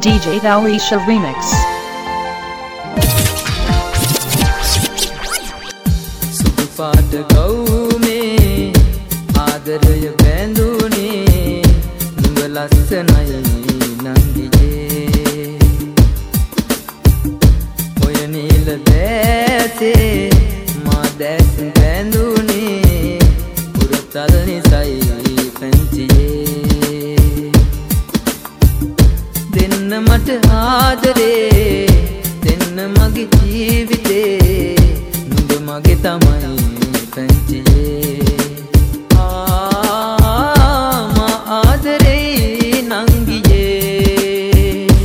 DJ Dawisha Remix. සුදු පාට ගවුමේ ආදරය බැඳුනේ නුඹ ලස්සනයි නංගියේ ඔය නිල දැසේ මා දැස් බැඳුනේ පුරතල් නිසයි පැංචියේ දෙන්න මට ආදරේ දෙන්න මගේ ජීවිතේ නුඹ මගේ තමයි පැංචියේ මා ආදරේ නංගියේ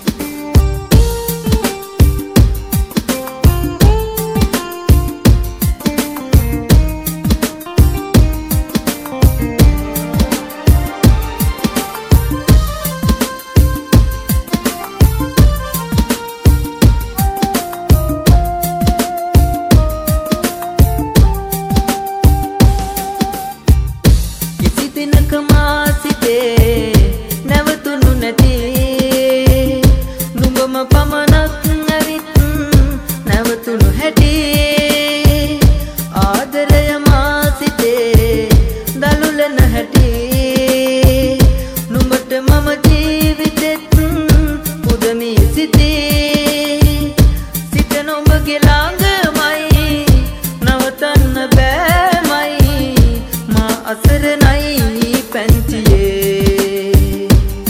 මාසිතේ නැවතුණු නැති නුඹම පමණක් නැවිත් නැවතුණු හැටි ආදරය මාසිතේ දලුලන හැටි නුඹට මම ජීවිතෙත් පුදමි සිතේ සිත නුඹගේ ළඟමයි නවතන්න බෑමයි මා අසරණයි පැංචියේ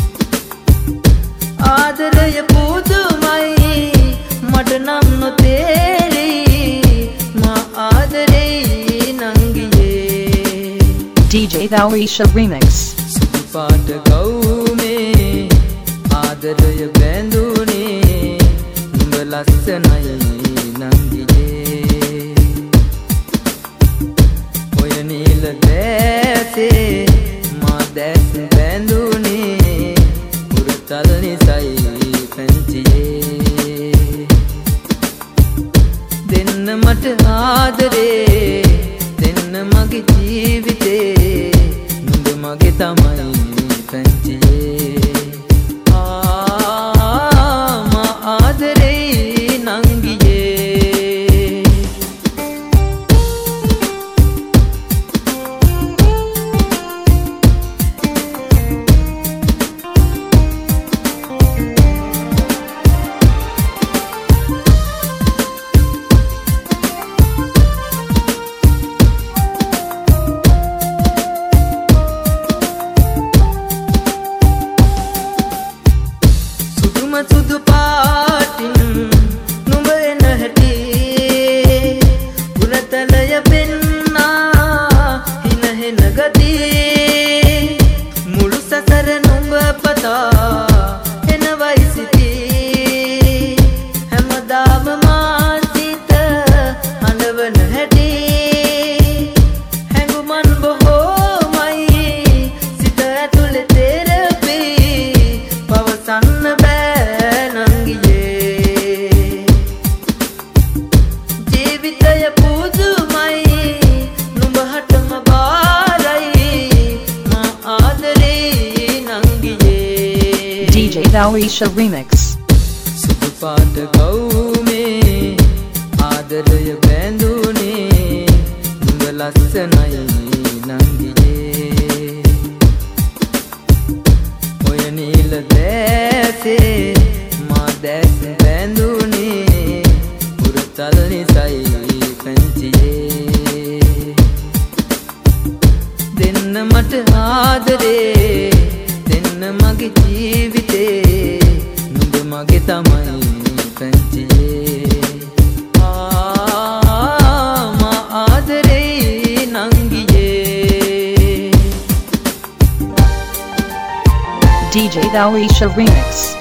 ආදරය පුදුමයි මට නම් නොතේරෙයි මා ආදරේ නංගියේ DJ Dawisha Remix. සුදු පාට ගවුමේ ආදරය බැඳුනේ නුඹ ලස්සනයි නංගියේ ඔය නිල දැසේ දැස් බැඳුනේ පුරතල් නිසයි පැංචියේ දෙන්න මට ආදරේ දෙන්න මගේ ජීවිතේ නුඹ මගේ තමයි පැංචියේ මා ආදරේ නංගියේ සුදු පාටින් නුඹ එන හැටි පුරතලය පෙන්නා හින හෙන ගති මුළු සසර නුඹ පතා එනවයි සිතී හැමදාම මා සිත හඬවන හැටි හැඟුමන් බොහෝමයි සිත ඇතුලේ තෙරපී පවසන්න DJ Dawisha Remix. සුදු පාට ගවුමේ ආදරය බැඳුනේ නුඹ ලස්සනයි නංගියේ ඔය නිල දැසේ මා දැස් බැඳුනේ පුරතල් නිසයි පැංචියේ දෙන්න මට ආදරේ දෙන්න මගේ ජීවිතේ නුඹ මගේ තමයි පැංචියේ මා ආදරේ නංගියේ DJ Dawisha Remix.